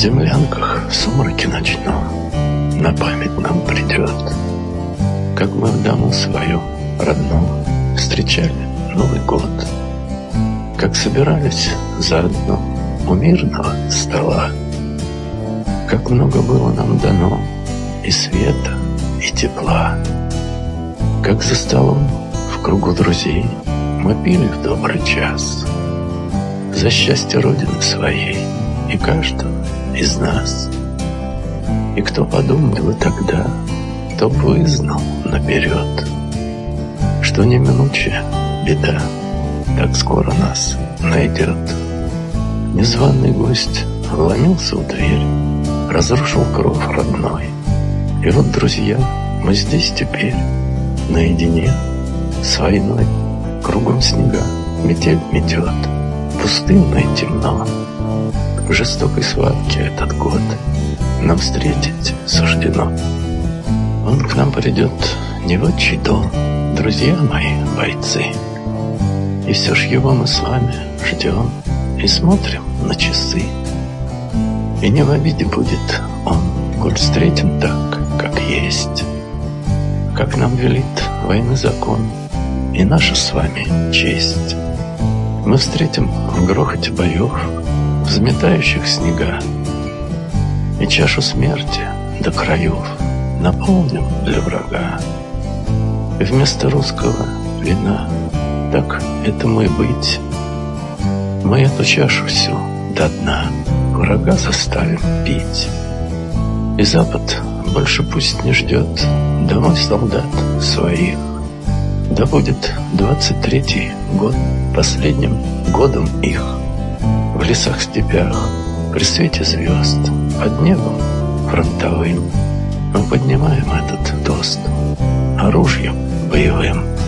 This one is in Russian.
землянках в сумраке ночном на память нам придет, как мы в дому свою родную встречали Новый год, как собирались заодно у мирного стола, как много было нам дано и света, и тепла, как за столом в кругу друзей мы пили в добрый час за счастье Родины своей и каждого из нас. И кто подумал бы тогда, кто бы вызнал наперед, что неминучая беда так скоро нас найдет. Незваный гость вломился в дверь, разрушил кров родной. И вот, друзья, мы здесь теперь, наедине с войной. Кругом снега, метель метет, пустынно и темно. В жестокой схватке этот год нам встретить суждено. Он к нам придет не в отчий дом, друзья мои, бойцы. И все ж его мы с вами ждем и смотрим на часы. И не в обиде будет он, коль встретим так, как есть, как нам велит войны закон и наша с вами честь. Мы встретим в грохоте боев, взметающих снега, и чашу смерти до краев наполним для врага. И вместо русского вина, так этому и быть, мы эту чашу всю до дна врага заставим пить. И Запад больше пусть не ждет домой солдат своих. Да будет 23-й год последним годом их. В лесах-степях, при свете звезд, под небом фронтовым мы поднимаем этот тост оружием боевым.